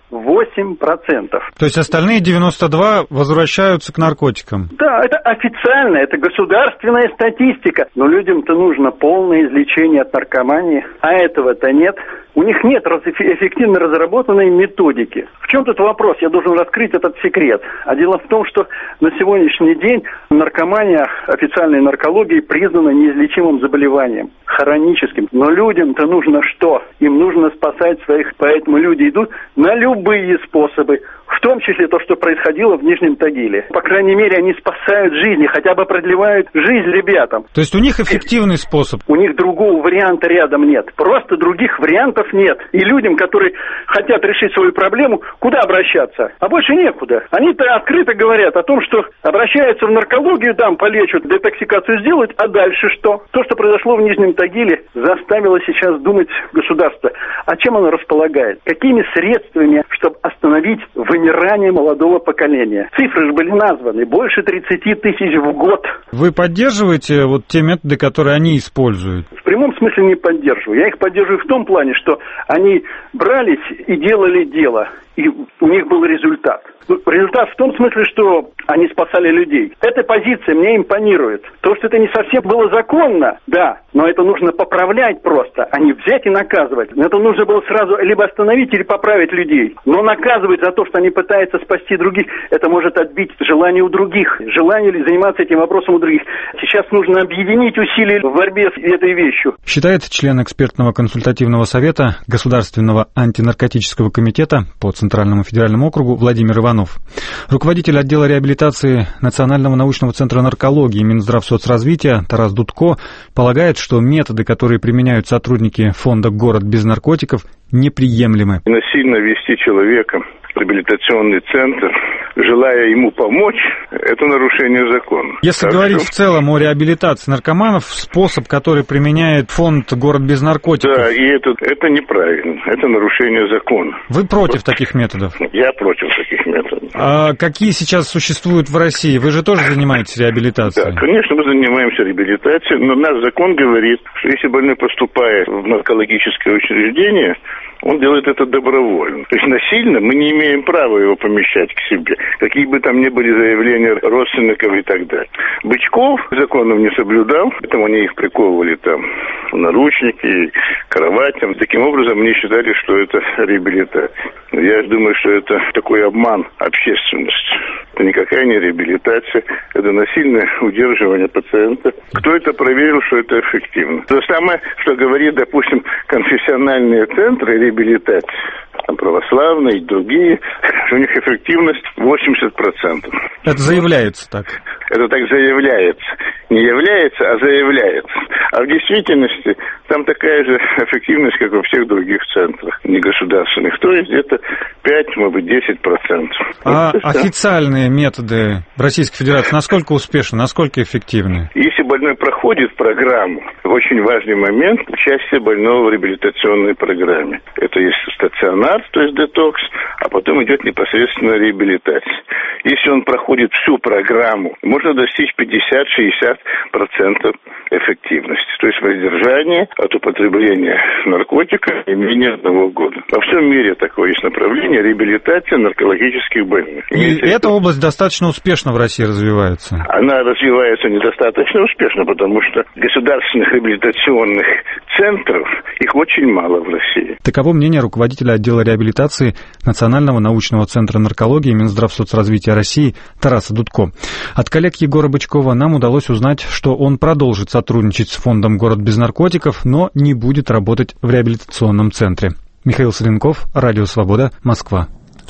S25: восемь процентов.
S23: То есть остальные девяносто два возвращаются к наркотикам?
S25: Да, это официально, это государственная статистика. Но людям-то нужно полное излечение от наркомании, а этого-то нет. У них нет эффективно разработанной методики. В чем тут вопрос? Я должен раскрыть этот секрет. А дело в том, что на сегодняшний день наркомания официальной наркологией признана неизлечимым заболеванием, хроническим. Но людям-то нужно что? Им нужно спасать своих, поэтому люди идут на любые способы, в том числе то, что происходило в Нижнем Тагиле. По крайней мере, они спасают жизни, хотя бы продлевают жизнь ребятам.
S23: То есть у них эффективный способ?
S25: У них другого варианта рядом нет. Просто других вариантов нет. И людям, которые хотят решить свою проблему, куда обращаться? А больше некуда. Они-то открыто говорят о том, что обращаются в наркологию, там полечат, детоксикацию сделают, а дальше что? То, что произошло в Нижнем Тагиле, заставило сейчас думать государство. А чем оно располагает? Какими средствами, чтобы остановить вымирание молодого поколения? Цифры же были названы. Больше тридцати тысяч в год.
S23: Вы поддерживаете вот те методы, которые они используют?
S25: В прямом смысле не поддерживаю. Я их поддерживаю в том плане, что они брались и делали дело. И у них был результат. Результат в том смысле, что они спасали людей. Эта позиция мне импонирует. То, что это не совсем было законно, да, но это нужно поправлять просто, а не взять и наказывать. Это нужно было сразу либо остановить, или поправить людей. Но наказывать за то, что они пытаются спасти других, это может отбить желание у других. Желание ли заниматься этим вопросом у других. Сейчас нужно объединить усилия в борьбе с этой вещью.
S23: Считает член экспертного консультативного совета Государственного антинаркотического комитета по Центральному федеральному округу Владимир Иванов. Руководитель отдела реабилитации Национального научного центра наркологии Минздравсоцразвития Тарас Дудко полагает, что методы, которые применяют сотрудники фонда «Город без наркотиков», неприемлемы.
S4: Насильно вести человека в реабилитационный центр, желая ему помочь, это нарушение закона.
S23: Если
S4: так
S23: говорить
S4: что...
S23: в целом о реабилитации наркоманов, способ, который применяет фонд «Город без наркотиков».
S4: Да, и это, это неправильно, это нарушение закона.
S23: Вы против таких методов?
S4: Я против таких методов.
S23: А какие сейчас существуют в России? Вы же тоже занимаетесь реабилитацией?
S4: Да, конечно, мы занимаемся реабилитацией, но наш закон говорит, что если больной поступает в наркологическое учреждение, он делает это добровольно. То есть насильно мы не имеем права его помещать к себе, какие бы там ни были заявления родственников и так далее. Бычков законов не соблюдал, поэтому они их приковывали там в наручники, к кроватям. Таким образом, они считали, что это реабилитация. Я думаю, что это такой обман общественности. Это никакая не реабилитация, это насильное удерживание пациента. Кто это проверил, что это эффективно? То самое, что говорит, допустим, конфессиональные центры реабилитации, там православные и другие, у них эффективность восемьдесят процентов.
S23: Это заявляется так?
S4: Это так заявляется. Не является, а заявляется. А в действительности там такая же эффективность, как во всех других центрах негосударственных. То есть где-то пять, может быть, десять процентов.
S23: А
S4: вот
S23: официальные методы в Российской Федерации насколько успешны, насколько эффективны?
S4: Если больной проходит программу, очень важный момент – участие больного в реабилитационной программе. Это есть стационар, то есть детокс, а потом идет непосредственно реабилитация. Если он проходит всю программу, можно достичь пятьдесят-шестьдесят процентов эффективности. То есть воздержание от употребления наркотика не менее одного года. Во всем мире такое есть направление – реабилитация наркологических больных.
S23: И Имеется эта это... область достаточно успешно в России развивается?
S4: Она развивается недостаточно успешно, потому что государственных реабилитационных центров, их очень мало в России.
S23: Таково мнение руководителя отдела реабилитации Национального научного центра наркологии Минздравсоцразвития России Тараса Дудко. От коллег Егора Бычкова нам удалось узнать, что он продолжит сотрудничать с фондом «Город без наркотиков», но не будет работать в реабилитационном центре. Михаил Соленков, Радио Свобода, Москва.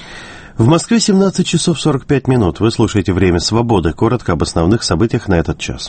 S2: В Москве семнадцать часов сорок пять минут. Вы слушаете «Время свободы». Коротко об основных событиях на этот час.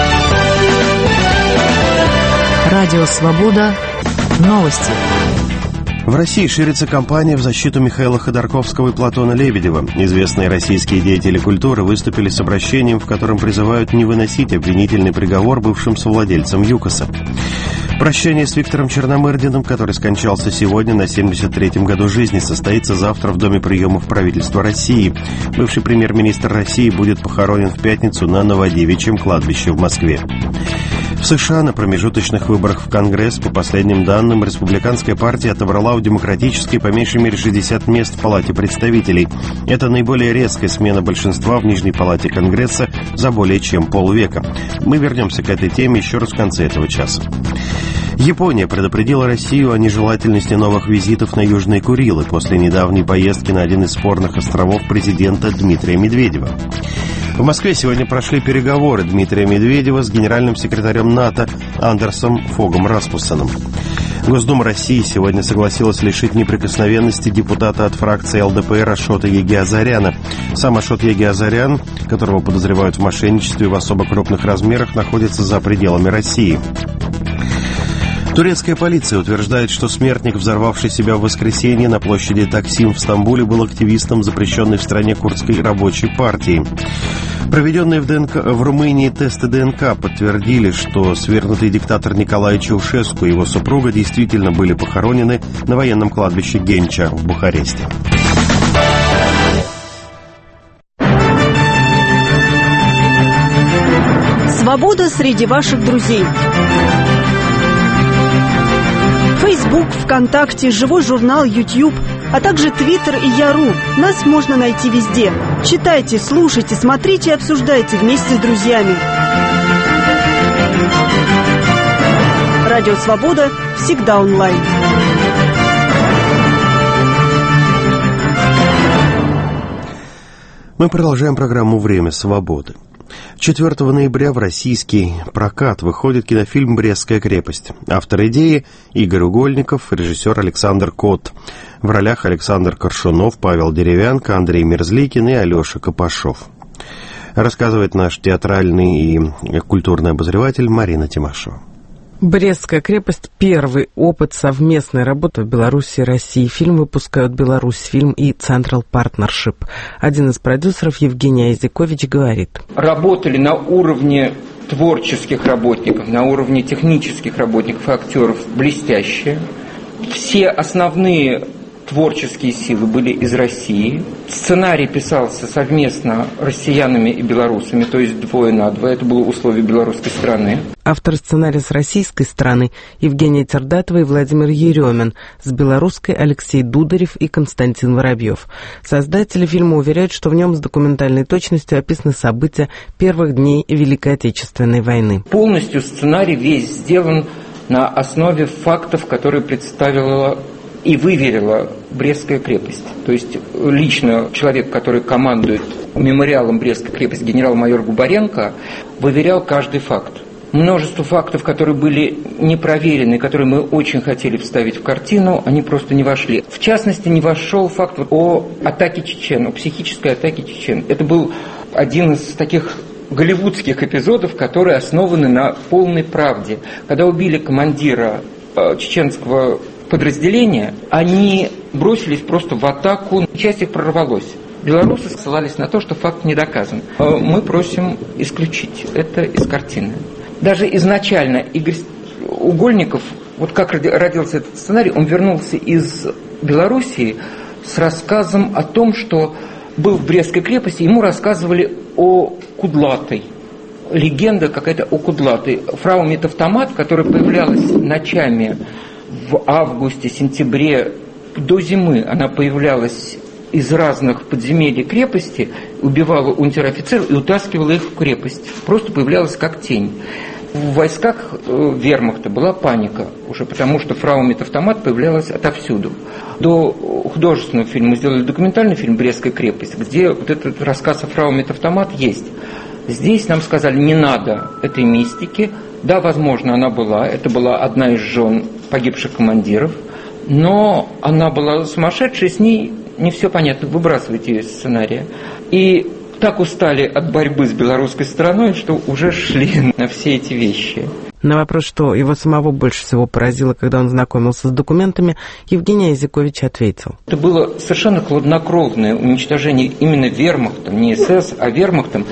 S1: Радио Свобода. Новости.
S2: В России ширится кампания в защиту Михаила Ходорковского и Платона Лебедева. Известные российские деятели культуры выступили с обращением, в котором призывают не выносить обвинительный приговор бывшим совладельцам ЮКОСа. Прощание с Виктором Черномырдиным, который скончался сегодня на семьдесят третьем году жизни, состоится завтра в Доме приемов правительства России. Бывший премьер-министр России будет похоронен в пятницу на Новодевичьем кладбище в Москве. В В США на промежуточных выборах в Конгресс, по последним данным, республиканская партия отобрала у демократической по меньшей мере шестьдесят мест в Палате представителей. Это наиболее резкая смена большинства в Нижней Палате Конгресса за более чем полвека. Мы вернемся к этой теме еще раз в конце этого часа. Япония предупредила Россию о нежелательности новых визитов на Южные Курилы после недавней поездки на один из спорных островов президента Дмитрия Медведева. В Москве сегодня прошли переговоры Дмитрия Медведева с генеральным секретарем НАТО Андерсом Фогом Распуссеном. Госдума России сегодня согласилась лишить неприкосновенности депутата от фракции эл дэ пэ эр Ашота Егиазаряна. Сам Ашот Егиазарян, которого подозревают в мошенничестве в особо крупных размерах, находится за пределами России. Турецкая полиция утверждает, что смертник, взорвавший себя в воскресенье на площади Таксим в Стамбуле, был активистом запрещенной в стране курдской рабочей партии. Проведенные в, ДНК, в Румынии тесты дэ эн ка подтвердили, что свергнутый диктатор Николай Чаушеску и его супруга действительно были похоронены на военном кладбище Генча в Бухаресте.
S3: Свобода среди ваших друзей. Фейсбук, ВКонтакте, Живой журнал, Ютьюб, а также Твиттер и Яру. Нас можно найти везде. Читайте, слушайте, смотрите и обсуждайте вместе с друзьями. Радио «Свобода» всегда онлайн.
S2: Мы продолжаем программу «Время свободы». четвёртого ноября в российский прокат выходит кинофильм «Брестская крепость». Автор идеи – Игорь Угольников, режиссер Александр Кот. В ролях Александр Коршунов, Павел Деревянко, Андрей Мерзликин и Алеша Копашов. Рассказывает наш театральный и культурный обозреватель Марина Тимашева.
S5: «Брестская крепость» — первый опыт совместной работы в Беларуси и России. Фильм выпускают «Беларусьфильм» и «Централ Партнершип». Один из продюсеров, Евгений Айзекович, говорит.
S6: Работали на уровне творческих работников, на уровне технических работников и актеров блестящие. Все основные творческие силы были из России. Сценарий писался совместно россиянами и белорусами, то есть двое на двое. Это было условие белорусской страны.
S5: Автор сценария с российской стороны Евгения Тердатова и Владимир Еремин, с белорусской Алексей Дударев и Константин Воробьев. Создатели фильма уверяют, что в нем с документальной точностью описаны события первых дней Великой Отечественной войны.
S6: Полностью сценарий весь сделан на основе фактов, которые представила и выверила Брестская крепость. То есть лично человек, который командует мемориалом Брестской крепости, генерал-майор Губаренко, выверял каждый факт. Множество фактов, которые были не проверены, которые мы очень хотели вставить в картину, они просто не вошли. В частности, не вошел факт о атаке чечен, о психической атаке чечен. Это был один из таких голливудских эпизодов, которые основаны на полной правде. Когда убили командира э, чеченского подразделения, они бросились просто в атаку, часть их прорвалась. Белорусы ссылались на то, что факт не доказан. Мы просим исключить это из картины. Даже изначально Игорь Угольников, вот как родился этот сценарий, он вернулся из Белоруссии с рассказом о том, что был в Брестской крепости, ему рассказывали о Кудлатой. Легенда какая-то о Кудлатой. Фрау Метавтомат, которая появлялась ночами в августе-сентябре до зимы, она появлялась из разных подземелий крепости, убивала унтер-офицеров и утаскивала их в крепость. Просто появлялась как тень. В войсках вермахта была паника уже, потому что фрау Метавтомат появлялась отовсюду. До художественного фильма сделали документальный фильм «Брестская крепость», где вот этот рассказ о фрау Метавтомат есть. Здесь нам сказали, не надо этой мистики. Да, возможно, она была. Это была одна из жен погибших командиров. Но она была сумасшедшей, с ней не все понятно. Выбрасывайте ее из сценария. И так устали от борьбы с белорусской стороной, что уже шли на все эти вещи.
S5: На вопрос, что его самого больше всего поразило, когда он знакомился с документами, Евгений Айзекович ответил.
S6: Это было совершенно хладнокровное уничтожение именно вермахтом, не эс эс, а вермахтом,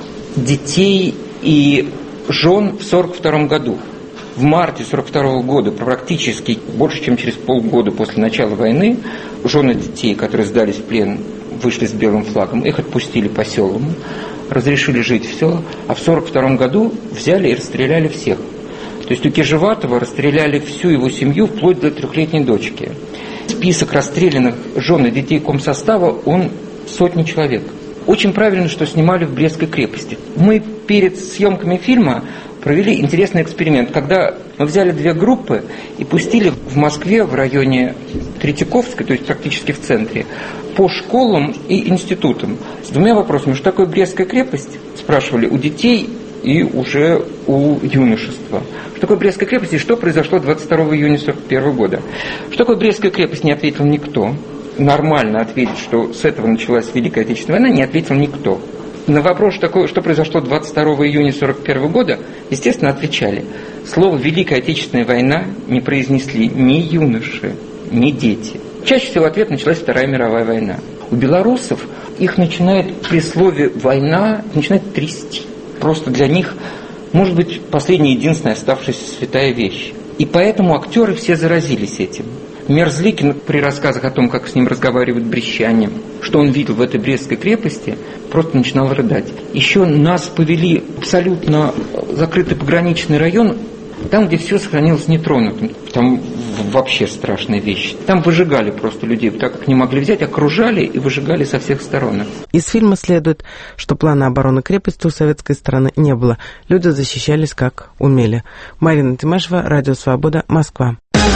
S6: детей и жен в сорок втором году. В марте сорок второго года, практически больше, чем через полгода после начала войны, жены детей, которые сдались в плен, вышли с белым флагом, их отпустили по селам, разрешили жить в селах, а в сорок втором году взяли и расстреляли всех. То есть у Кижеватова расстреляли всю его семью вплоть до трехлетней дочки. Список расстрелянных жен и детей комсостава, он сотни человек. Очень правильно, что снимали в Брестской крепости. Мы перед съемками фильма провели интересный эксперимент, когда мы взяли две группы и пустили в Москве, в районе Третьяковской, то есть практически в центре, по школам и институтам. С двумя вопросами: что такое Брестская крепость, спрашивали у детей и уже у юношества. Что такое Брестская крепость и что произошло двадцать второго июня сорок первого года. Что такое Брестская крепость, не ответил никто. Нормально ответить, что с этого началась Великая Отечественная война, не ответил никто. На вопрос, что, такое, что произошло двадцать второго июня сорок первого года, естественно, отвечали. Слово «Великая Отечественная война» не произнесли ни юноши, ни дети. Чаще всего ответ: началась Вторая мировая война. У белорусов их начинает при слове «война» начинает трясти. Просто для них, может быть, последняя, единственная оставшаяся святая вещь. И поэтому актеры все заразились этим. Мерзликин при рассказах о том, как с ним разговаривают брестчане, что он видел в этой Брестской крепости, просто начинал рыдать. Еще нас повели в абсолютно закрытый пограничный район, там, где все сохранилось нетронутым. Там вообще страшная вещь. Там выжигали просто людей, так как не могли взять, окружали и выжигали со всех сторон.
S5: Из фильма следует, что плана обороны крепости у советской стороны не было. Люди защищались как умели. Марина Тимашева, Радио Свобода, Москва.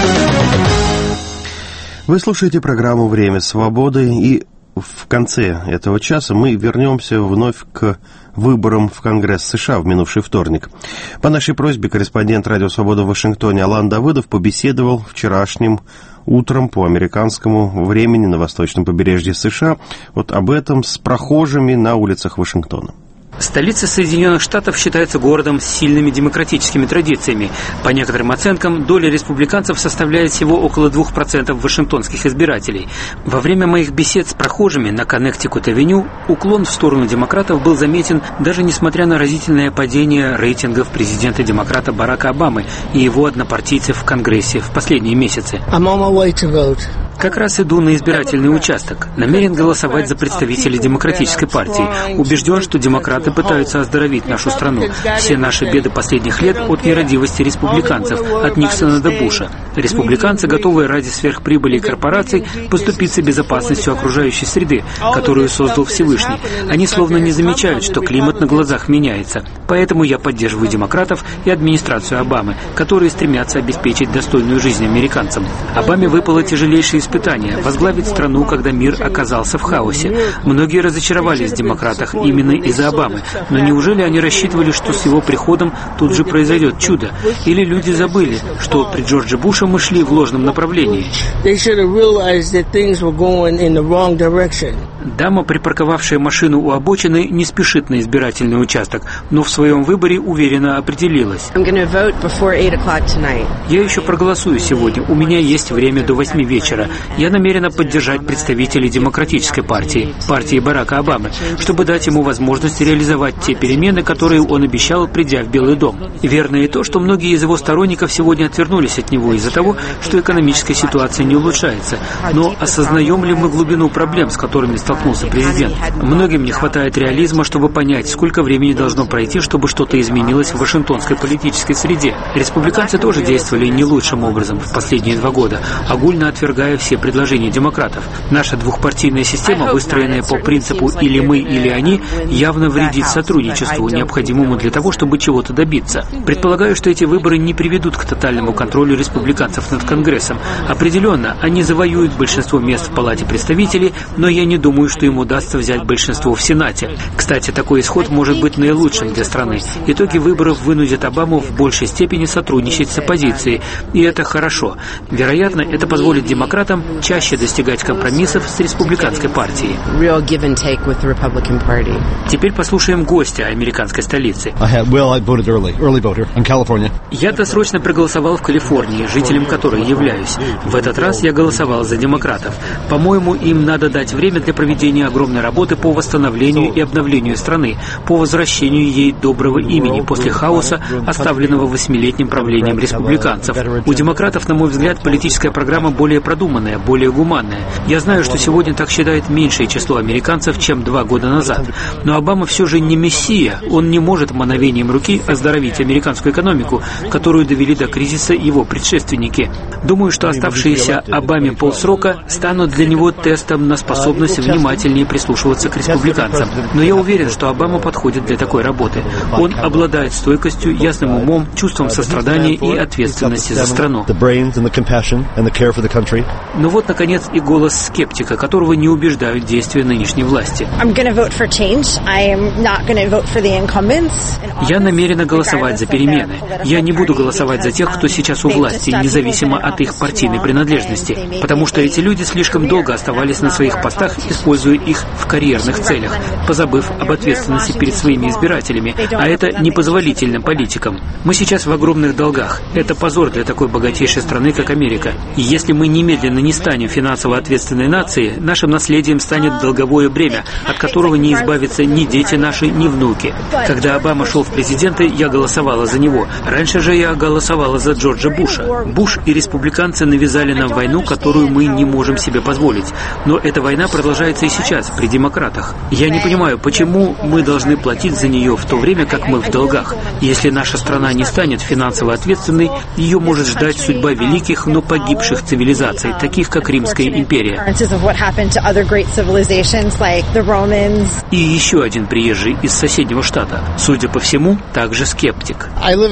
S2: Вы слушаете программу «Время свободы», и в конце этого часа мы вернемся вновь к выборам в Конгресс США в минувший вторник. По нашей просьбе корреспондент «Радио Свобода» в Вашингтоне Алан Давыдов побеседовал вчерашним утром по американскому времени на восточном побережье США вот об этом с прохожими на улицах Вашингтона.
S7: Столица Соединенных Штатов считается городом с сильными демократическими традициями. По некоторым оценкам, доля республиканцев составляет всего около двух процентов вашингтонских избирателей. Во время моих бесед с прохожими на Коннектикут-авеню уклон в сторону демократов был заметен, даже несмотря на разительное падение рейтингов президента-демократа Барака Обамы и его однопартийцев в Конгрессе в последние месяцы. Как раз иду на избирательный участок. Намерен голосовать за представителей Демократической партии. Убежден, что демократы пытаются оздоровить нашу страну. Все наши беды последних лет от нерадивости республиканцев, от Никсона до Буша. Республиканцы готовы ради сверхприбыли корпораций поступиться безопасностью окружающей среды, которую создал Всевышний. Они словно не замечают, что климат на глазах меняется. Поэтому я поддерживаю демократов и администрацию Обамы, которые стремятся обеспечить достойную жизнь американцам. Обаме выпало тяжелейшее испытание – возглавить страну, когда мир оказался в хаосе. Многие разочаровались в демократах именно из-за Обамы. Но неужели они рассчитывали, что с его приходом тут же произойдет чудо? Или люди забыли, что при Джордже Буше мы шли в ложном направлении? Дама, припарковавшая машину у обочины, не спешит на избирательный участок, но в своем выборе уверенно определилась. Я еще проголосую сегодня. У меня есть время до восьми вечера. Я намерена поддержать представителей Демократической партии, партии Барака Обамы, чтобы дать ему возможность реализовать те перемены, которые он обещал, придя в Белый дом. Верно и то, что многие из его сторонников сегодня отвернулись от него из-за того, что экономическая ситуация не улучшается. Но осознаем ли мы глубину проблем, с которыми столкнулся президент? Многим не хватает реализма, чтобы понять, сколько времени должно пройти, чтобы что-то изменилось в вашингтонской политической среде. Республиканцы тоже действовали не лучшим образом в последние два года, огульно отвергая все предложения демократов. Наша двухпартийная система, выстроенная по принципу «или мы, или они», явно вредит сотрудничеству, необходимому для того, чтобы чего-то добиться. Предполагаю, что эти выборы не приведут к тотальному контролю республиканцев над Конгрессом. Определенно, они завоюют большинство мест в Палате представителей, но я не думаю, что им удастся взять большинство в Сенате. Кстати, такой исход может быть наилучшим для страны. Итоги выборов вынудят Обаму в большей степени сотрудничать с оппозицией, и это хорошо. Вероятно, это позволит демократам чаще достигать компромиссов с республиканской партией. Теперь послушаем гостя американской столицы. Я досрочно проголосовал в Калифорнии, жителем которой являюсь. В этот раз я голосовал за демократов. По-моему, им надо дать время для проведения проведения огромной работы по восстановлению и обновлению страны, по возвращению ей доброго имени после хаоса, оставленного восьмилетним правлением республиканцев. У демократов, на мой взгляд, политическая программа более продуманная, более гуманная. Я знаю, что сегодня так считает меньшее число американцев, чем два года назад. Но Обама все же не мессия. Он не может мановением руки оздоровить американскую экономику, которую довели до кризиса его предшественники. Думаю, что оставшиеся Обаме полсрока станут для него тестом на способность внимательнее прислушиваться к республиканцам. Но я уверен, что Обама подходит для такой работы. Он обладает стойкостью, ясным умом, чувством сострадания и ответственности за страну. Но вот, наконец, и голос скептика, которого не убеждают действия нынешней власти. Я намерена голосовать за перемены. Я не буду голосовать за тех, кто сейчас у власти, независимо от их партийной принадлежности, потому что эти люди слишком долго оставались на своих постах, используя их в карьерных целях, позабыв об ответственности перед своими избирателями, а это непозволительно политикам. Мы сейчас в огромных долгах. Это позор для такой богатейшей страны, как Америка. И если мы немедленно не станем финансово ответственной нацией, нашим наследием станет долговое бремя, от которого не избавятся ни дети наши, ни внуки. Когда Обама шел в президенты, я голосовала за него. Раньше же я голосовала за Джорджа Буша. Буш и республиканцы навязали нам войну, которую мы не можем себе позволить. Но эта война продолжается и сейчас, при демократах. Я не понимаю, почему мы должны платить за нее в то время, как мы в долгах. Если наша страна не станет финансово ответственной, ее может ждать судьба великих, но погибших цивилизаций, таких как Римская империя. И еще один приезжий из соседнего штата, судя по всему, также скептик.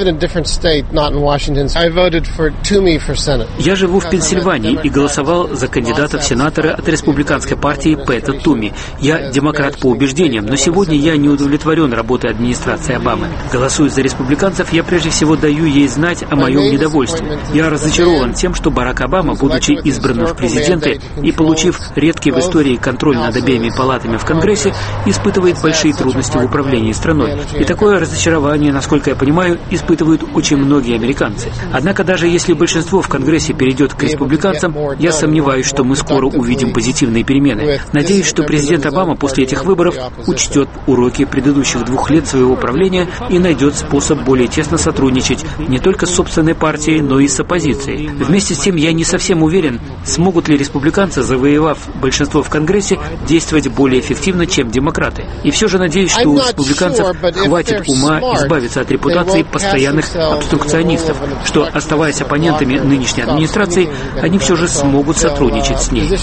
S7: Я живу в Пенсильвании и голосовал за кандидата в сенаторы от республиканской партии Пэта Туми. Я демократ по убеждениям, но сегодня я не удовлетворен работой администрации Обамы. Голосуя за республиканцев, я прежде всего даю ей знать о моем недовольстве. Я разочарован тем, что Барак Обама, будучи избранным в президенты и получив редкий в истории контроль над обеими палатами в Конгрессе, испытывает большие трудности в управлении страной. И такое разочарование, насколько я понимаю, испытывают очень многие американцы. Однако даже если большинство в Конгрессе перейдет к республиканцам, я сомневаюсь, что мы скоро увидим позитивные перемены. Надеюсь, что президент Обама после этих выборов учтет уроки предыдущих двух лет своего правления и найдет способ более тесно сотрудничать не только с собственной партией, но и с оппозицией. Вместе с тем, я не совсем уверен, смогут ли республиканцы, завоевав большинство в Конгрессе, действовать более эффективно, чем демократы. И все же надеюсь, что у республиканцев хватит ума избавиться от репутации постоянных обструкционистов, что, оставаясь оппонентами нынешней администрации, они все же смогут сотрудничать с ней.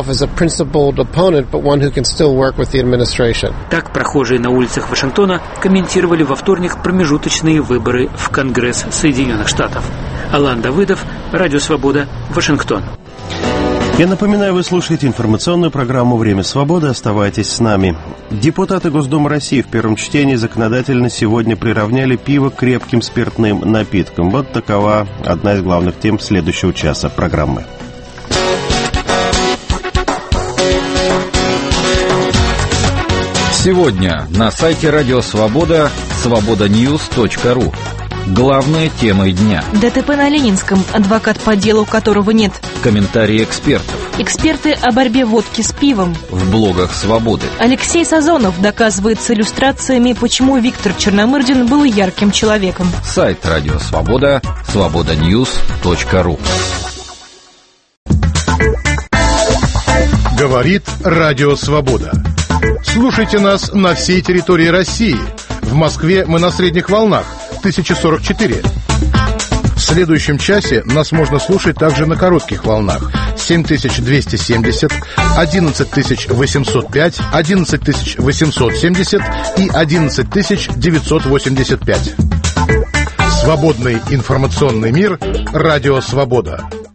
S7: Так прохожие на улицах Вашингтона комментировали во вторник промежуточные выборы в Конгресс Соединенных Штатов. Алан Давыдов, Радио Свобода, Вашингтон.
S2: Я напоминаю, вы слушаете информационную программу «Время свободы». Оставайтесь с нами. Депутаты Госдумы России в первом чтении законодательно сегодня приравняли пиво к крепким спиртным напиткам. Вот такова одна из главных тем следующего часа программы.
S8: Сегодня на сайте Радио Свобода свобода ньюс точка ру. Главная тема дня.
S9: ДТП на Ленинском, адвокат по делу которого нет.
S8: Комментарии экспертов.
S9: Эксперты о борьбе водки с пивом.
S8: В блогах Свободы.
S9: Алексей Сазонов доказывает с иллюстрациями, почему Виктор Черномырдин был ярким человеком.
S8: Сайт Радио Свобода свобода ньюс точка ру.
S11: Говорит Радио Свобода. Слушайте нас на всей территории России. В Москве мы на средних волнах тысяча сорок четыре. В следующем часе нас можно слушать также на коротких волнах семь тысяч двести семьдесят, одиннадцать тысяч восемьсот пять, одиннадцать тысяч восемьсот семьдесят и одиннадцать тысяч девятьсот восемьдесят пять. Свободный информационный мир. Радио Свобода.